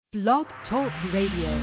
Blog Talk Radio.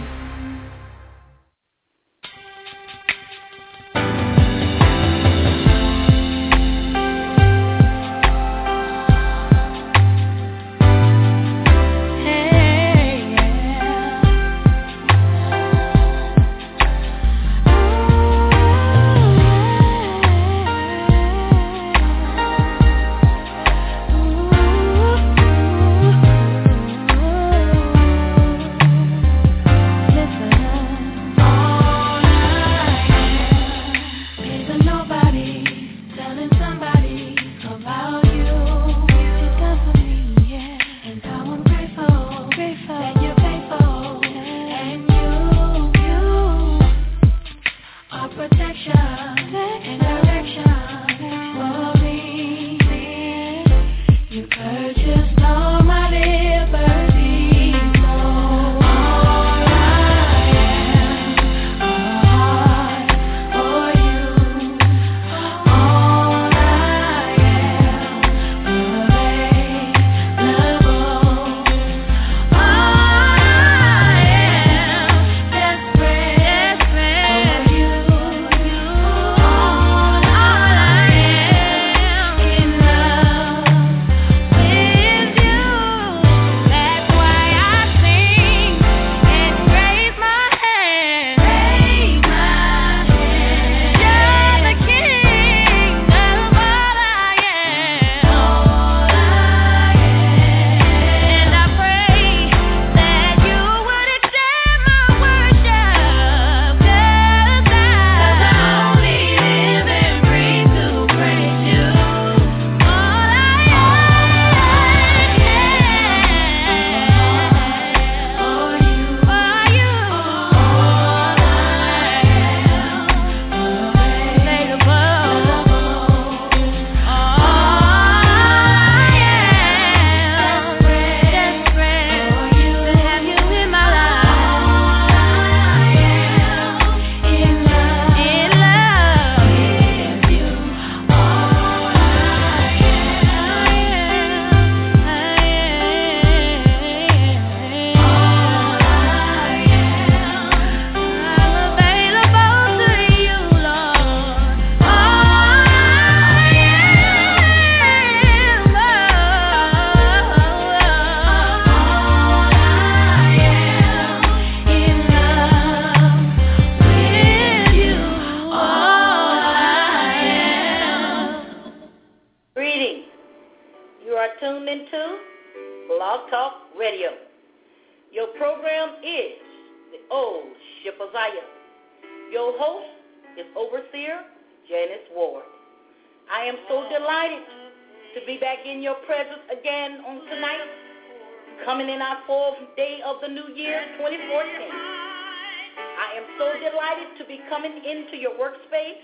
Into your workspace.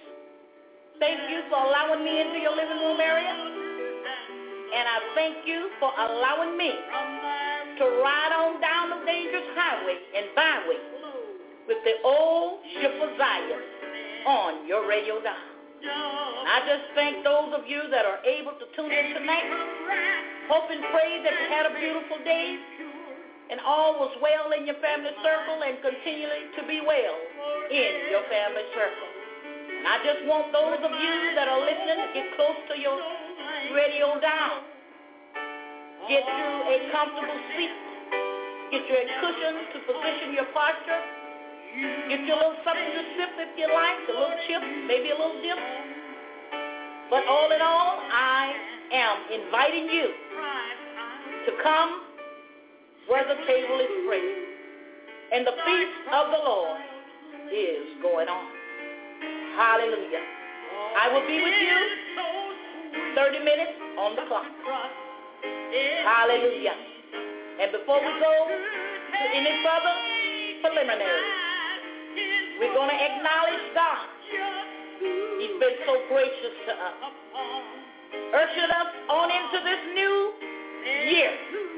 Thank you for allowing me into your living room area. And I thank you for allowing me to ride on down the dangerous highway and byway with the old ship of Zion on your radio dial. I just thank those of you that are able to tune in tonight. Hope and pray that you had a beautiful day and all was well in your family circle and continually to be well in your family circle. And I just want those of you that are listening to get close to your radio dial. Get you a comfortable seat. Get you a cushion to position your posture. Get you a little something to sip if you like, a little chip, maybe a little dip. But all in all, I am inviting you to come where the table is spread and the feast of the Lord is going on. Hallelujah. I will be with you 30 minutes on the clock. Hallelujah. And before we go to any further preliminaries, we're going to acknowledge God. He's been so gracious to us, ushering us on into this new year.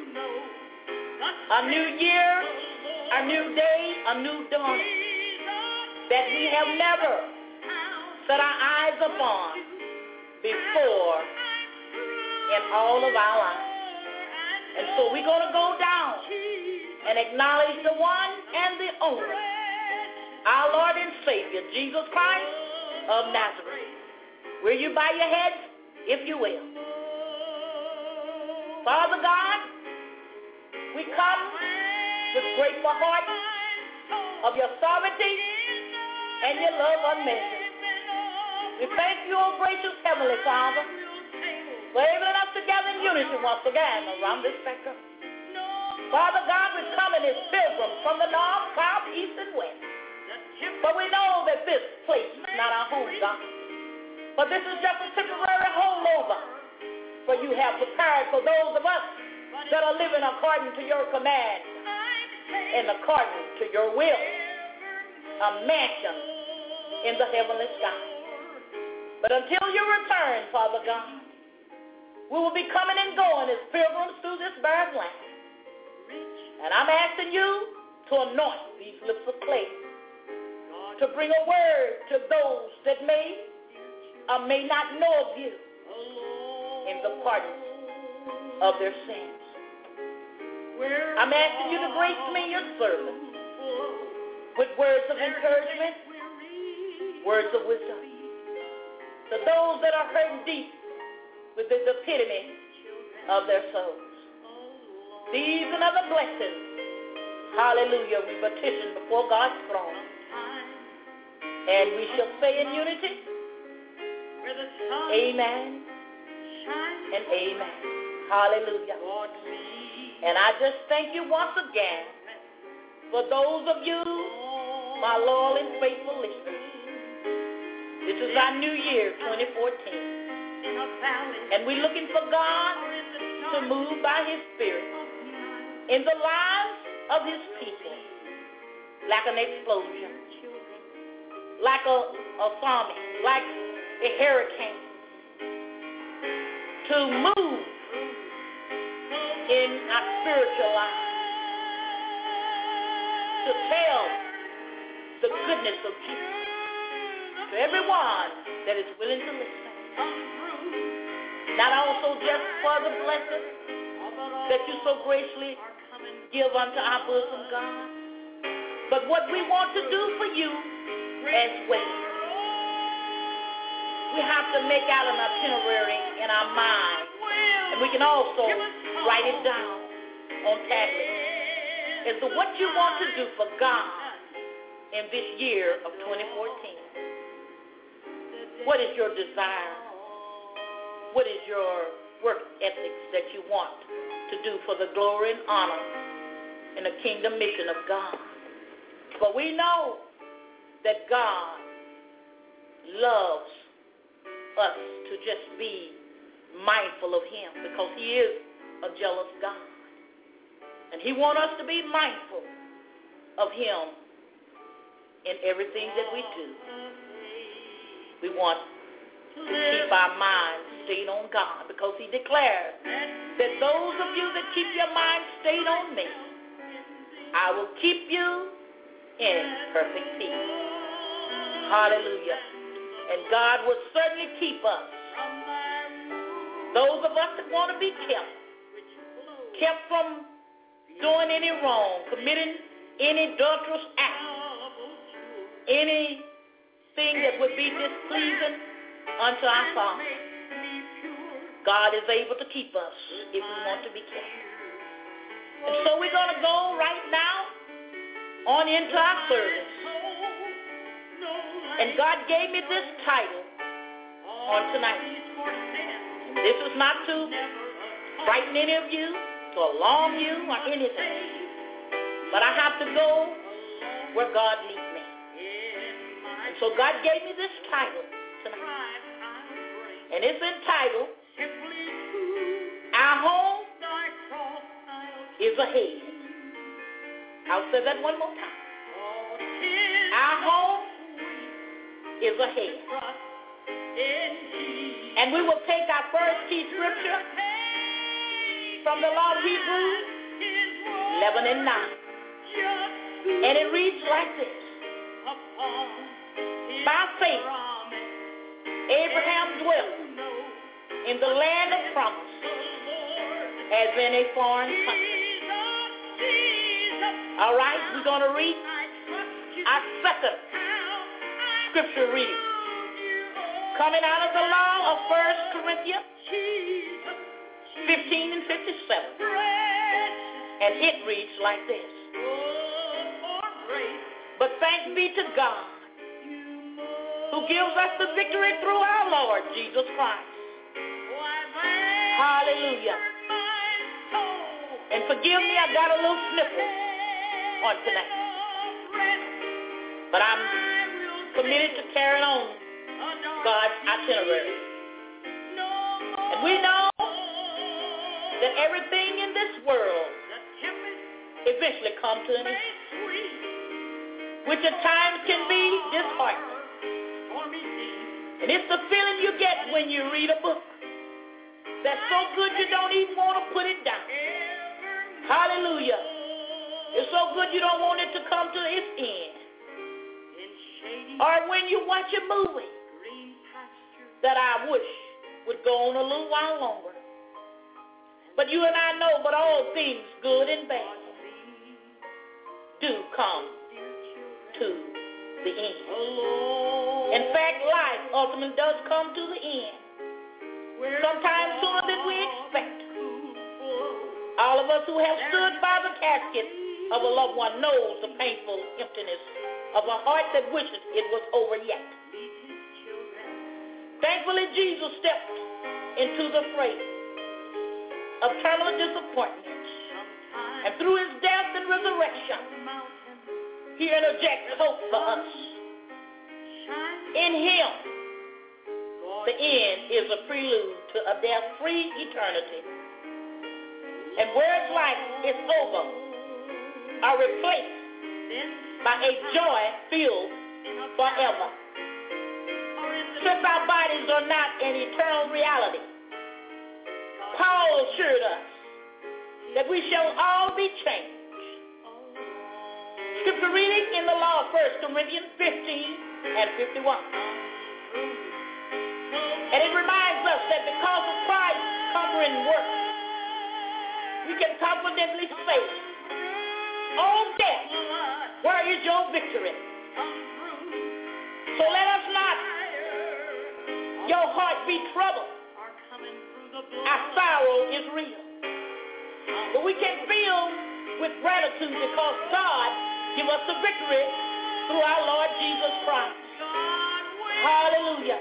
A new year, a new day, a new dawn that we have never set our eyes upon before in all of our lives. And so we're going to go down and acknowledge the one and the only, our Lord and Savior, Jesus Christ of Nazareth. Will you bow your heads, if you will? Father God, we come with grateful hearts of your sovereignty and your love unmeasured. We thank you, O gracious Heavenly Father, for enabling us to gather in unity once again around this spectrum. Father God, we come in as pilgrims from the north, south, east, and west. But we know that this place is not our home, God. But this is just a temporary holdover, for you have prepared for those of us that are living according to your command and according to your will, a mansion in the heavenly sky. But until you return, Father God, we will be coming and going as pilgrims through this barren land. And I'm asking you to anoint these lips of clay, to bring a word to those that may or may not know of you in the pardon of their sins. I'm asking you to grace me, your servant, with words of encouragement, words of wisdom, to those that are hurting deep with the epitome of their souls. These and other blessings, hallelujah, we petition before God's throne. And we shall say in unity, amen and amen. Hallelujah. And I just thank you once again for those of you, my loyal and faithful listeners. This is our new year, 2014. And we're looking for God to move by his Spirit in the lives of his people like an explosion, like a tsunami, like a hurricane, to move in our spiritual life, to tell the goodness of Jesus to everyone that is willing to listen. Not also just for the blessing that you so graciously give unto our bosom, God, but what we want to do for you as well. We have to make out an itinerary in our mind, and we can also write it down on tablets as to what you want to do for God in this year of 2014. What is your desire? What is your work ethics that you want to do for the glory and honor in the kingdom mission of God? But we know that God loves us to just be mindful of him, because he is a jealous God. And he wants us to be mindful of him in everything that we do. We want to keep our minds stayed on God, because he declares that those of you that keep your mind stayed on me, I will keep you in perfect peace. Hallelujah. And God will certainly keep us. Those of us that want to be kept from doing any wrong, committing any adulterous act, anything that would be displeasing unto our Father. God is able to keep us if we want to be kept. And so we're going to go right now on into our service. And God gave me this title on tonight. This is not to frighten any of you, to alarm you or anything. But I have to go where God leads me. And so God gave me this title tonight. And it's entitled, Our Home is Ahead. I'll say that one more time. Our home is ahead. And we will take our first key scripture from the law of Hebrews 11 and 9. And it reads like this. By faith, Abraham dwelt in the land of promise as in a foreign country, All right, we're going to read our second scripture reading, coming out of the law of 1 Corinthians 15 and 57. And it reads like this. But thanks be to God, who gives us the victory through our Lord Jesus Christ. Hallelujah. And forgive me, I got a little sniffle on tonight. But I'm committed to carrying on God's itinerary. And we know that everything in this world eventually comes to an end, which at times can be disheartening. And it's the feeling you get when you read a book that's so good you don't even want to put it down. Hallelujah. It's so good you don't want it to come to its end. Or when you watch a movie that I wish would go on a little while longer. But you and I know, but all things good and bad do come to the end. In fact, life ultimately does come to the end, sometimes sooner than we expect. All of us who have stood by the casket of a loved one knows the painful emptiness of a heart that wishes it was over yet. Thankfully, Jesus stepped into the fray of terminal disappointments, and through his death and resurrection, he interjects hope for us. In him, the end is a prelude to a death-free eternity. And whereas life is over, are replaced by a joy filled forever. Since our bodies are not an eternal reality, Paul assured us that we shall all be changed. Scripture reading in the law of 1 Corinthians 15 and 51. And it reminds us that because of Christ's conquering work, we can confidently say, "Oh death, where is your victory?" So let us not your heart be troubled. Our sorrow is real. But we can feel with gratitude because God give us the victory through our Lord Jesus Christ. Hallelujah.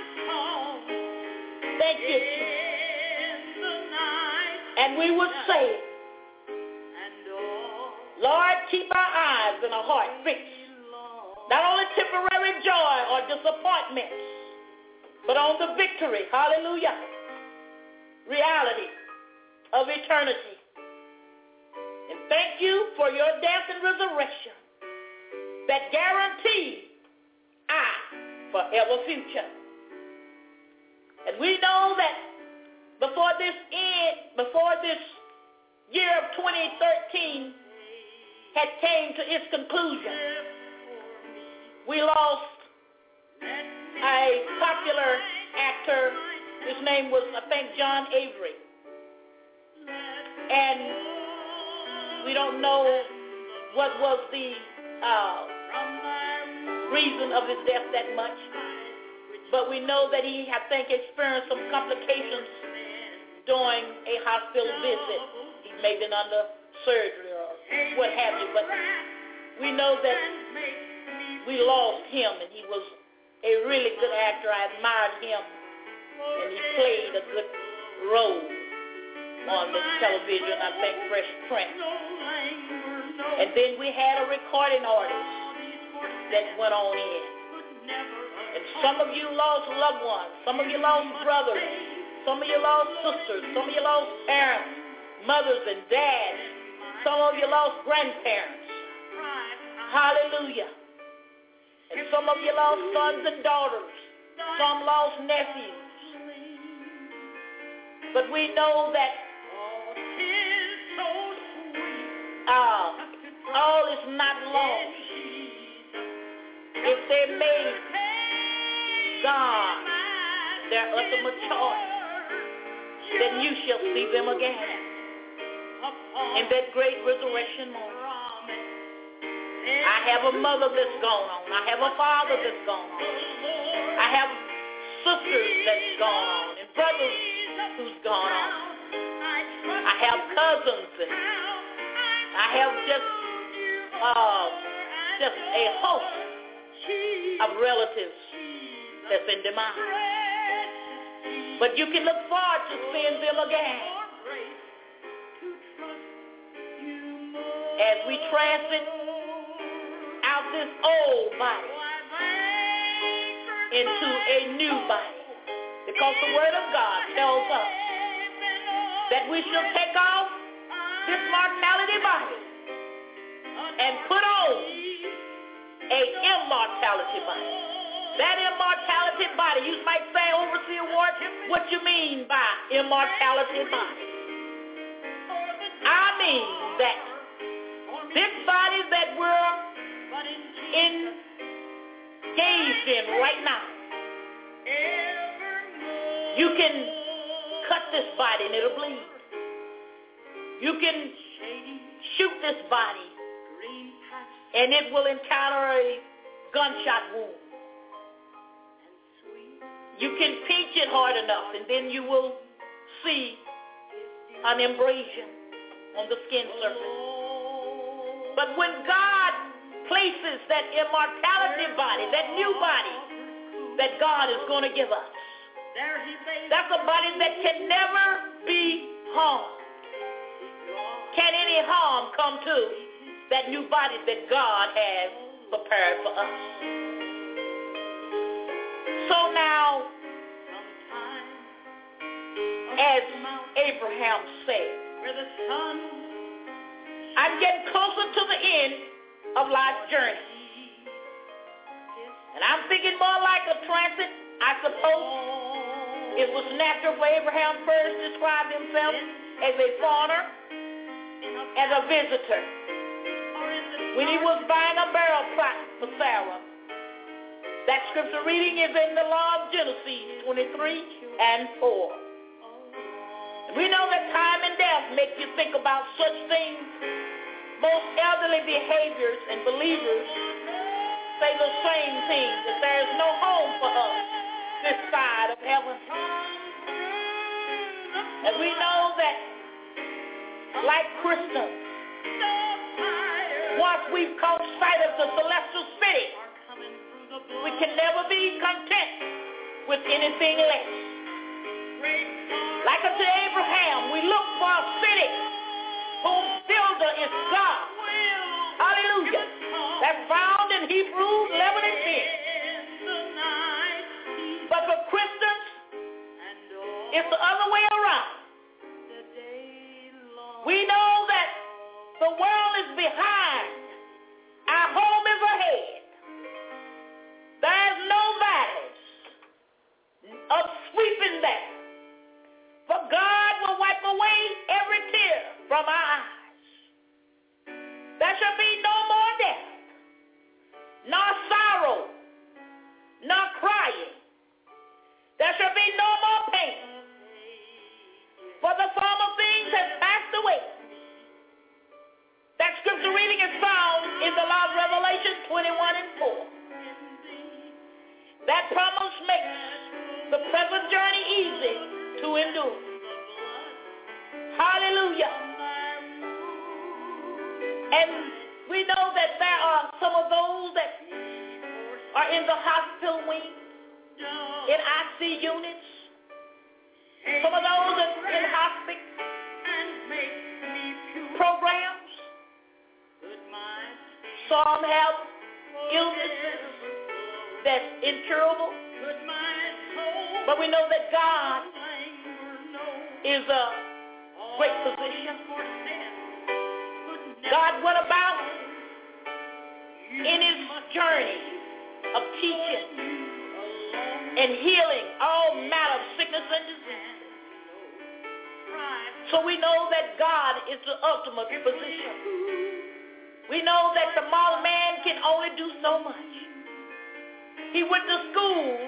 Thank you, Jesus. And we would say, Lord, keep our eyes and our heart fixed, not only temporary joy or disappointment, but on the victory, hallelujah, reality of eternity. And thank you for your death and resurrection that guarantee our forever future. And we know that before this year of 2013 had came to its conclusion, we lost a popular actor. His name was, I think, John Avery. And we don't know what was the reason of his death that much. But we know that he, I think, experienced some complications during a hospital visit. He may have been under surgery or what have you. But we know that we lost him, and he was a really good actor. I admired him, and he played a good role on the television, I think, Fresh Prince. And then we had a recording artist that went on in. And some of you lost loved ones. Some of you lost brothers. Some of you lost sisters. Some of you lost parents, mothers and dads. Some of you lost grandparents. Hallelujah. And some of you lost sons and daughters. Some lost nephews. But we know that all is not lost if they made God their ultimate choice. Then you shall see them again in that great resurrection moment. have a mother that's gone on. I have a father that's gone on. I have sisters that's gone on and brothers who's gone on. I have cousins and I have just a host of relatives that's in demise. But you can look forward to seeing them again as we transit out this old body into a new body. Because the Word of God tells us that we shall take off this mortality body and put on a immortality body. That immortality body, you might say, Overseer Ward, what you mean by immortality body? I mean that this body that we're engaged in right now, you can cut this body and it'll bleed. You can shoot this body and it will encounter a gunshot wound. You can pinch it hard enough and then you will see an abrasion on the skin surface. But when God places that immortality body, that new body that God is going to give us, that's a body that can never be harmed. Can any harm come to that new body that God has prepared for us? So now, as Abraham said, I'm getting closer to the end of life's journey. And I'm thinking more like a transit, I suppose. It was natural for Abraham first described himself as a foreigner, as a visitor. When he was buying a burial plot for Sarah. That scripture reading is in the law of Genesis 23:4. We know that time and death make you think about such things. Most elderly behaviors and believers say the same thing, that there is no home for us this side of heaven. And we know that, like Christians, once we've caught sight of the celestial city, we can never be content with anything less. Like unto Abraham, we look for a city whose builder is God. Hallelujah. That's found in Hebrews 11:10. But for Christians, it's the other way around. We know that the world is behind. Our home is ahead. There's no valleys of sweeping that. For God will wipe away every tear from our eyes. There shall be no more death, nor sorrow, nor crying. There shall be no more pain. For the former things have passed away. That scripture reading is found in the law of Revelation 21:4. That promise makes the present journey easy to endure. Hallelujah. And we know that there are some of those that are in the hospital wing, in IC units, some of those in hospice programs. Some have illnesses that's incurable. But we know that God is a great physician. God went about in his journey of teaching and healing all manner of sickness and disease. So we know that God is the ultimate physician. We know that the modern man can only do so much. He went to school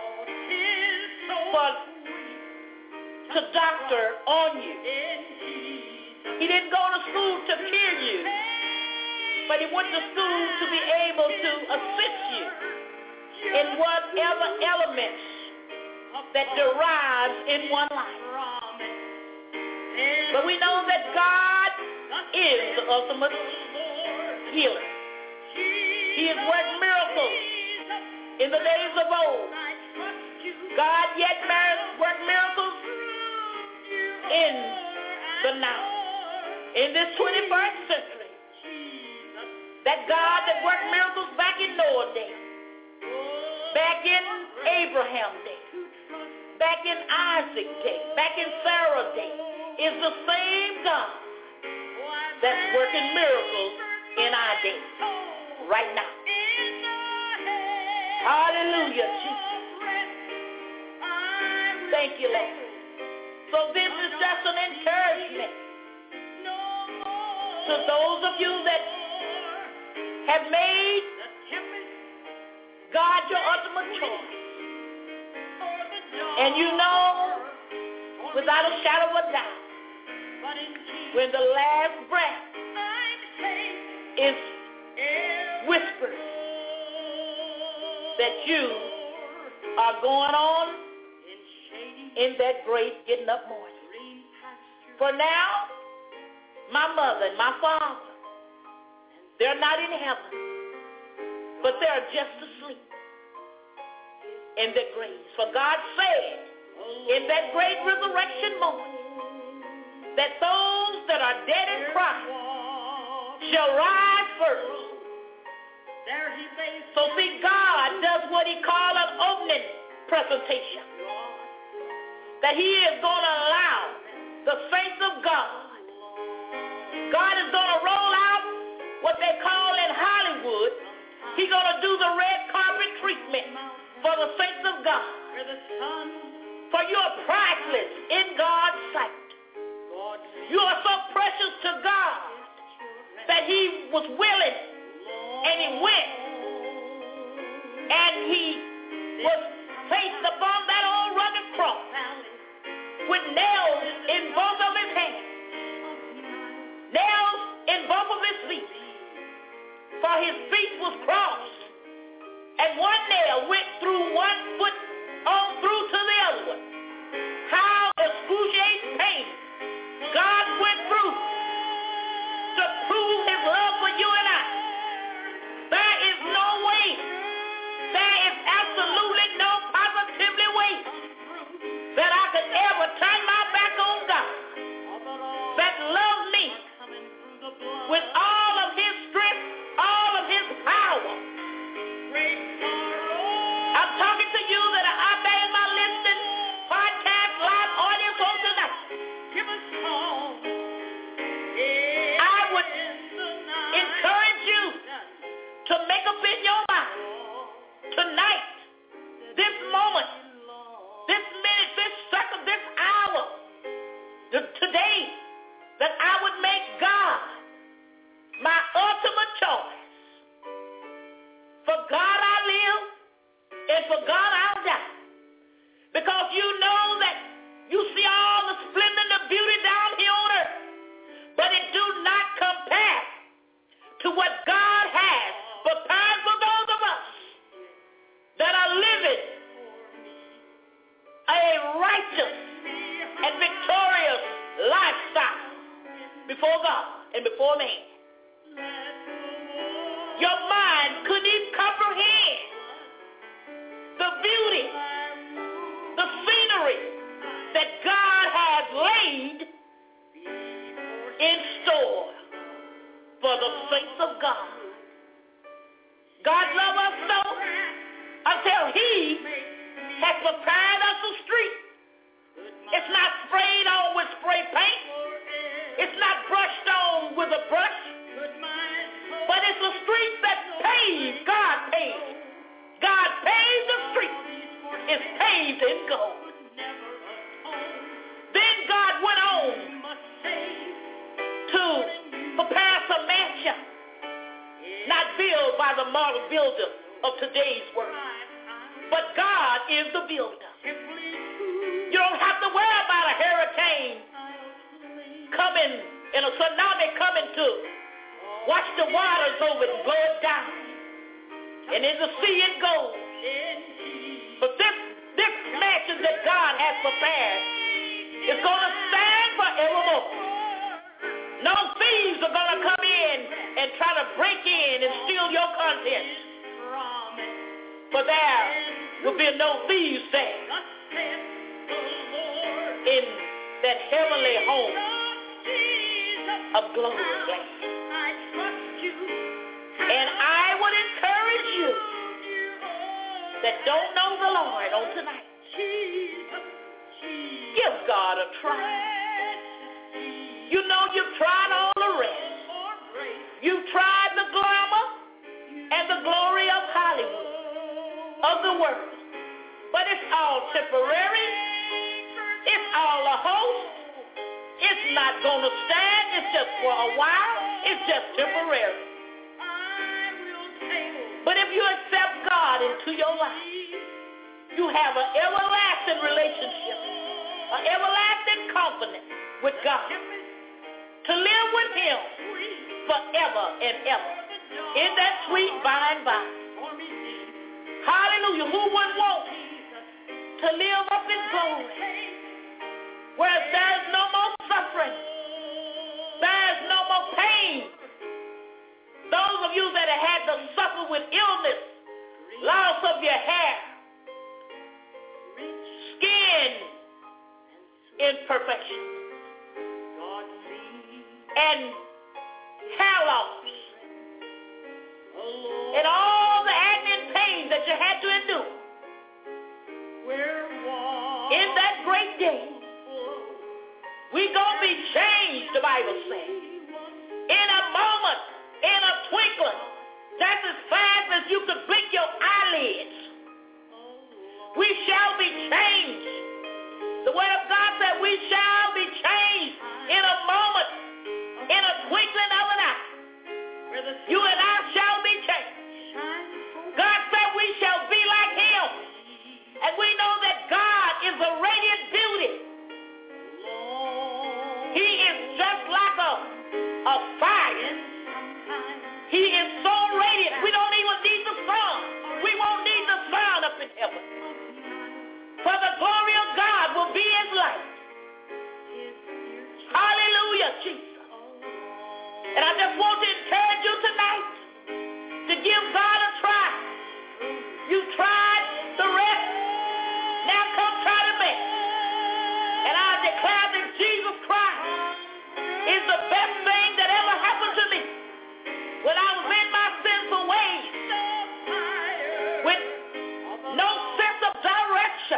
to doctor on you. He didn't go to school to cure you. But he went to school to be able to assist you in whatever elements that derives in one life. But we know that God is the ultimate healer. He has worked miracles in the days of old. God yet worked miracles in the now. In this 21st century, that God that worked miracles back in Noah's day, back in Abraham's day, back in Isaac's day, back in Sarah's day, is the same God that's working miracles in our day, right now. Hallelujah, Jesus. Thank you, Lord. So this is just an encouragement to those of you that have made God your ultimate choice. And you know, without a shadow of a doubt, when the last breath is whispered, that you are going on in that great getting up morning. For now, my mother and my father, they're not in heaven, but they're just asleep in their graves. For God said in that great resurrection moment that those that are dead in Christ shall rise first. So see, God does what he called an opening presentation. That he is going to allow the saints of God. God is going to roll out what they call in Hollywood. He's going to do the red carpet treatment for the saints of God. For you are priceless in God's sight. You are so precious to God that he was willing and he went and he was placed upon that old rugged cross with nails in both of his hands, nails in both of his feet, for his feet was crossed, and one nail went through one foot on through to the other one. How excruciating pain God went through to prove his love for you and I. There is no way, there is absolutely no positively way that I could ever turn my back on God, that loves me with all of his strength, all of his power. I'm talking to you that I beg my listening podcast live audience on tonight. I would encourage you to make up in your mind tonight, this moment, this minute, this second, this hour, today, that I would make God my ultimate choice. For God I live, and for God I'll die. Because you know that you see all the splendor and the beauty down here on earth, but it do not compare to what God has prepared for those of us that are living a righteous and victorious lifestyle before God and before man. Your mind couldn't even comprehend the beauty, the scenery that God has laid in store for the saints of God. God loves us so until he has prepared us a street. It's not sprayed on with spray paint. It's not brushed on with a brush. But it's a street that's paved. God paved. God paved the street. It's paved in gold. Then God went on to prepare some mansion, not built by the model builder of today's world. But God is the builder. You don't have to worry about a hurricane coming and a tsunami coming to Watch the waters over it and blow it down. And in the sea it goes. But this mansion that God has prepared is going to stand forevermore. No thieves are going to come in and try to break in and steal your contents. For there will be no thieves there in that heavenly home of glory. And I would encourage you that don't know the Lord on tonight. Give God a try. You know you've tried all the rest. You've tried the glamour and the glory of Hollywood, of the world. But it's all temporary. It's all a host. It's not going to stand. It's just for a while. It's just temporary. But if you accept God into your life, you have an everlasting relationship, an everlasting confidence with God, to live with Him forever and ever in that sweet by and by. Hallelujah. Who wouldn't want to live up in glory where there's no more suffering, there's no more pain? Those of you that have had to suffer with illness, loss of your hair, skin imperfection, and hair loss, and all the agony and pain that you had to endure. In that great day, we're going to be changed, the Bible says. In a moment, in a twinkling, that's as fast as you could blink your eyelids. We shall be changed. The word of God said we shall be changed in a moment, in a twinkling of an eye. You and I shall be changed. God said we shall be like Him. And we know that God is a radiant beauty. He is just like a fire. He is so radiant. We don't even need the sun. We won't need the sun up in heaven. For the glory of God will be His light. Hallelujah, Jesus. And I just want to encourage you tonight to give God a try. You tried the rest. Now come try the best. And I declare that Jesus Christ is the best thing that ever happened to me. When I was in my sinful ways, with no sense of direction,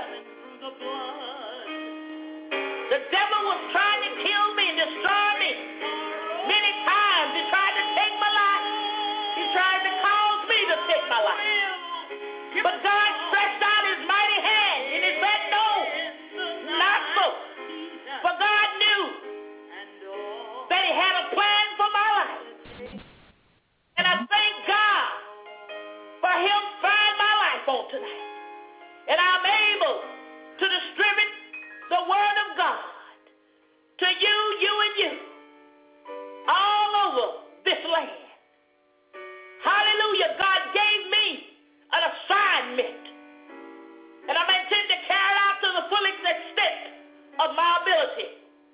the devil was trying to kill me and destroy me. Many times he tried to take my life. He tried to cause me to take my life. But God stretched out His mighty hand and He said, no, not so. For God knew that He had a plan for my life. And I thank God for Him sparing my life on tonight. And I'm able to distribute the word of God to you, and you, all over this land. Hallelujah. God gave me an assignment. And I'm intending to carry it out to the full extent of my ability.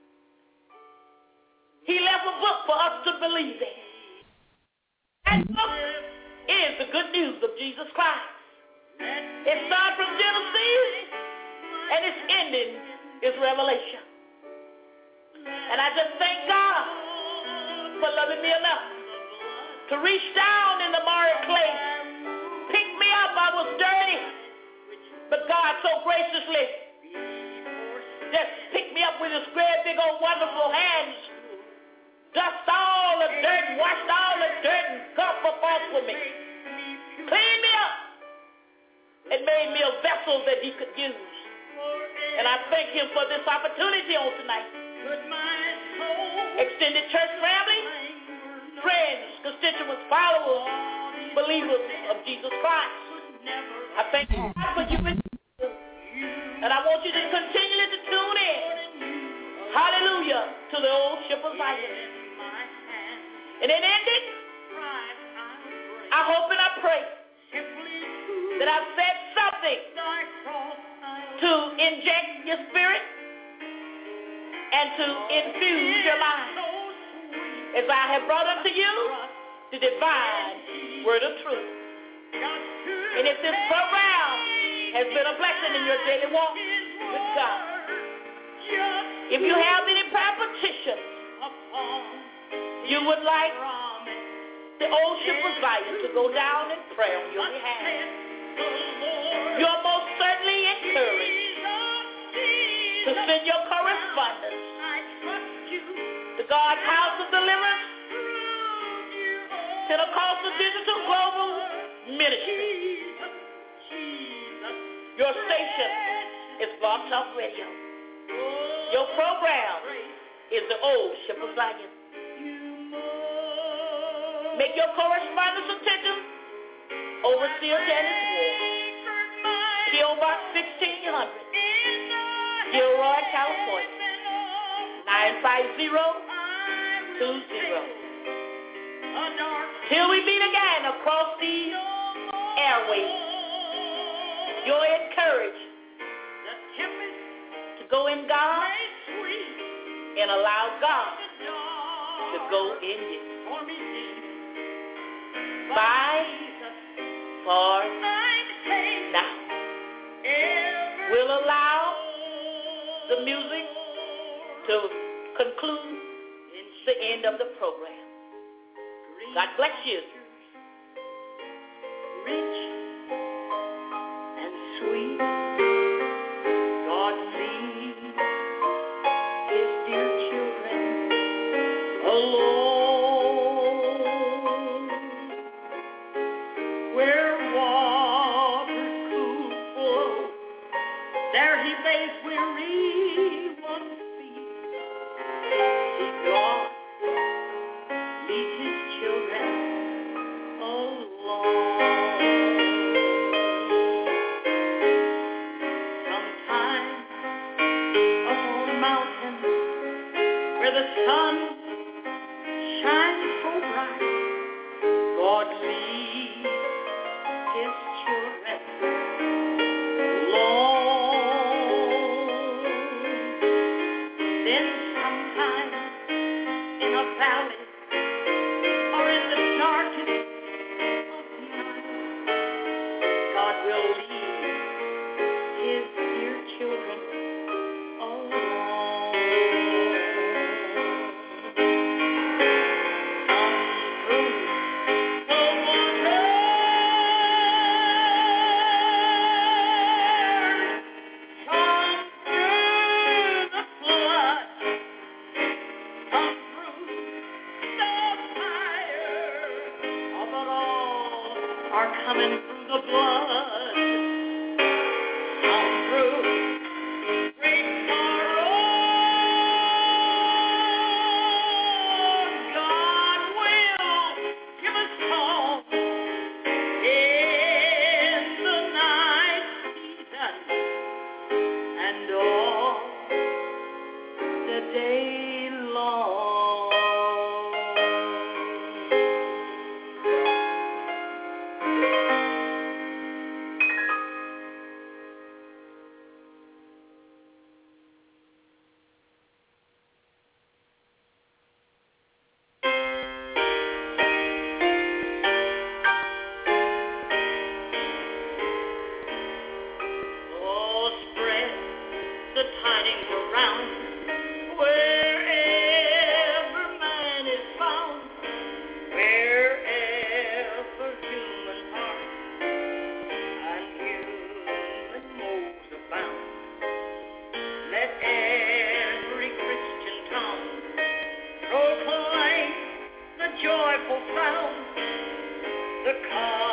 He left a book for us to believe in. That book is the good news of Jesus Christ. It starts from Genesis and its ending is Revelation. And I just thank God for loving me enough to reach down in the miry clay, pick me up. I was dirty, but God so graciously just picked me up with His great big old wonderful hands, dust all the dirt, washed all the dirt and gump up off of me, cleaned me up, and made me a vessel that He could use. And I thank Him for this opportunity on tonight. Extended church family, friends, constituents, followers, believers of Jesus Christ. I thank God for you. And I want you to continually to tune in. Hallelujah. To the old ship of Zion. And it ended your spirit and to infuse your life. As I have brought unto you the divine word of truth. And if this program has been a blessing in your daily walk with God, if you have any prayer petitions you would like the old ship of Zion to go down and pray on your behalf, you're most certainly encouraged to send your correspondence to God's House of Deliverance, Pentecostal Digital Global Ministry. Your station is Blog Talk Radio. Your program is the Old Ship of Zion. Make your correspondence attention, Overseer Dennis Ward, P.O. Box 1600, Gilroy, California, 95020. Till we meet again across these airways, you're encouraged to go in God and allow God to go in you. Bye for now. We'll allow the music to conclude the end of the program. God bless you. Rich and sweet, God leads his dear children alone, where waters cool flow. There he bathes weary one's feet. God leads his children alone. Sometimes upon a mountain where the sun shines so bright, God leads his children alone. Then sometimes in a valley or in the darkness of night, God will lead his dear children alone. Through the waters, some through the flood, some through the fire, but all are coming through the blood. Some through great sorrow, God will give us song in the night season and all the day long. Oh, spread the tidings around wherever man is found, wherever human heart and human modes abound. Let every Christian tongue proclaim the joyful sound, the